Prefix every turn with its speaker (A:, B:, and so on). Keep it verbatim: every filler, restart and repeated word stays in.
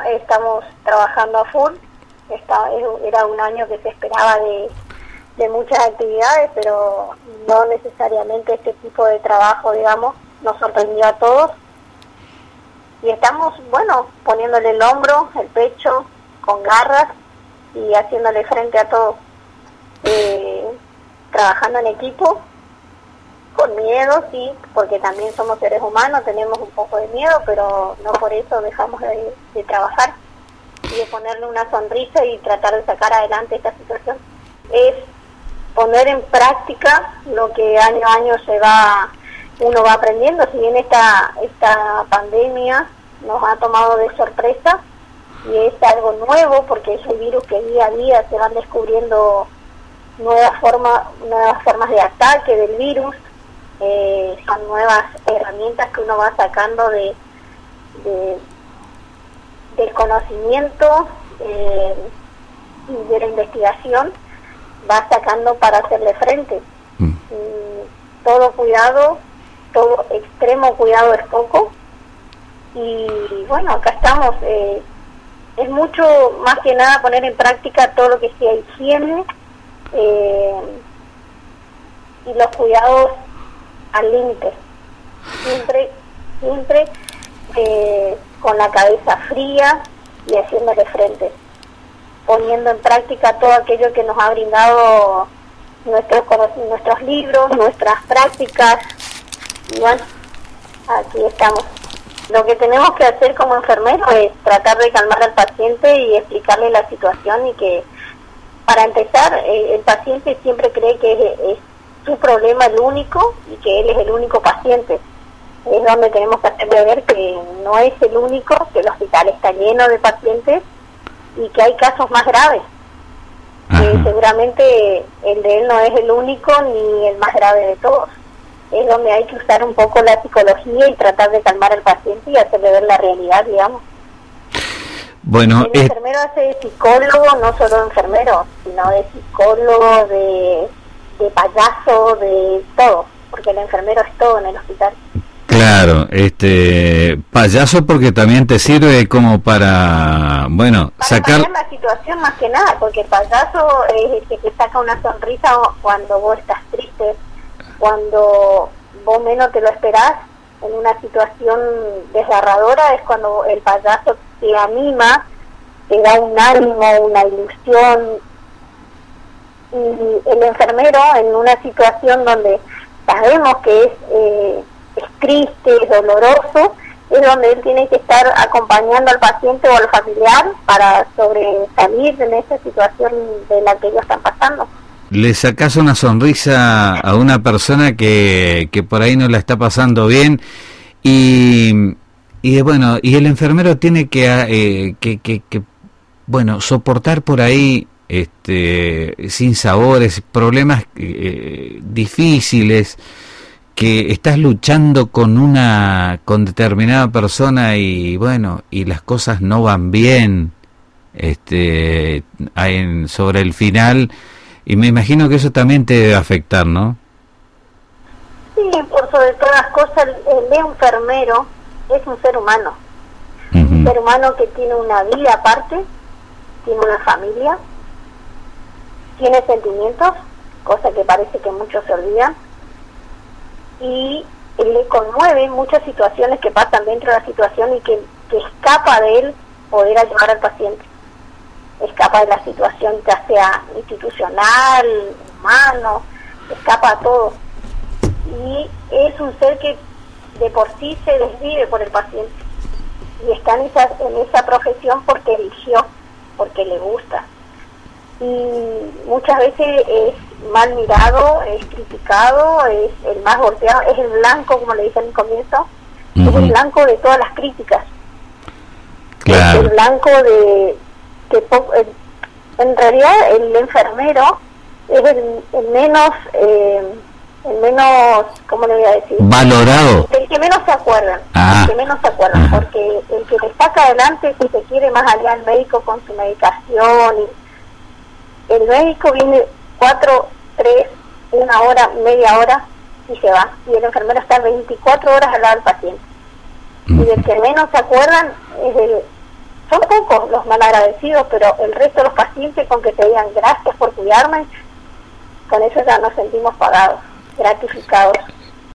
A: estamos trabajando a full. Está, era un año que se esperaba de, de muchas actividades, pero no necesariamente este tipo de trabajo, digamos, nos sorprendió a todos. Y estamos, bueno, poniéndole el hombro, el pecho, con garras y haciéndole frente a todo. Eh, trabajando en equipo, con miedo, sí, porque también somos seres humanos, tenemos un poco de miedo, pero no por eso dejamos de, de trabajar y de ponerle una sonrisa y tratar de sacar adelante esta situación. Es poner en práctica lo que año a año se va, uno va aprendiendo. Si bien esta, esta pandemia nos ha tomado de sorpresa y es algo nuevo, porque es un virus que día a día se van descubriendo nuevas formas, nuevas formas de ataque del virus, eh, son nuevas herramientas que uno va sacando de, de del conocimiento eh, y de la investigación, va sacando para hacerle frente. Mm. Y todo cuidado, todo extremo cuidado es poco, y bueno, acá estamos. Eh, es mucho más que nada poner en práctica todo lo que sea higiene, eh, y los cuidados al límite, siempre, siempre eh, con la cabeza fría y haciéndole frente, poniendo en práctica todo aquello que nos ha brindado nuestros nuestros libros, nuestras prácticas, y bueno, aquí estamos. Lo que tenemos que hacer como enfermeros es tratar de calmar al paciente y explicarle la situación, y que, para empezar, eh, el paciente siempre cree que es, es su problema el único y que él es el único paciente. Es donde tenemos que hacerle ver que no es el único, que el hospital está lleno de pacientes y que hay casos más graves. Que seguramente el de él no es el único ni el más grave de todos. Es donde hay que usar un poco la psicología y tratar de calmar al paciente y hacerle ver la realidad, digamos.
B: Bueno,
A: el
B: eh...
A: enfermero hace de psicólogo, no solo de enfermero, sino de psicólogo, de, de payaso, de todo, porque el enfermero es todo en el hospital.
B: Claro, este payaso, porque también te sirve como para, bueno,
A: para
B: sacar
A: la situación más que nada, porque el payaso es el que te saca una sonrisa cuando vos estás triste, cuando vos menos te lo esperás. En una situación desgarradora es cuando el payaso te anima, te da un ánimo, una ilusión. Y el enfermero, en una situación donde sabemos que es eh, es triste, es doloroso, es donde él tiene que estar acompañando al paciente o al familiar para sobresalir de esa situación de la que ellos están pasando.
B: Le sacás una sonrisa a una persona que, que por ahí no la está pasando bien, y, y bueno, y el enfermero tiene que, eh, que, que, que bueno, soportar por ahí este sinsabores, problemas eh, difíciles, que estás luchando con una con determinada persona y bueno, y las cosas no van bien este en, sobre el final, y me imagino que eso también te debe afectar, ¿no?
A: Sí, por sobre todas las cosas, el de enfermero es un ser humano. Uh-huh. Un ser humano que tiene una vida aparte, tiene una familia, tiene sentimientos, cosa que parece que muchos se olvidan, y le conmueve muchas situaciones que pasan dentro de la situación y que, que escapa de él poder ayudar al paciente. Escapa de la situación, ya sea institucional, humano, escapa a todo. Y es un ser que de por sí se desvive por el paciente. Y está en esa, en esa profesión porque eligió, porque le gusta. Y muchas veces es mal mirado, es criticado, es el más golpeado, es el blanco, como le dije en el comienzo, uh-huh. Es el blanco de todas las críticas. Claro. Es el blanco de que en realidad el enfermero es el, el menos eh, el menos, ¿cómo le voy a decir?
B: Valorado.
A: El que menos se acuerdan,
B: ah.
A: el que menos se acuerdan, uh-huh. Porque el que le saca adelante, si se quiere, más allá el médico con su medicación, y el médico viene cuatro, tres, una hora, media hora y se va, y el enfermero está veinticuatro horas al lado del paciente. Uh-huh. Y el que menos se acuerdan es el son pocos los malagradecidos, pero el resto de los pacientes con que te digan gracias por cuidarme, con eso ya nos sentimos pagados, gratificados.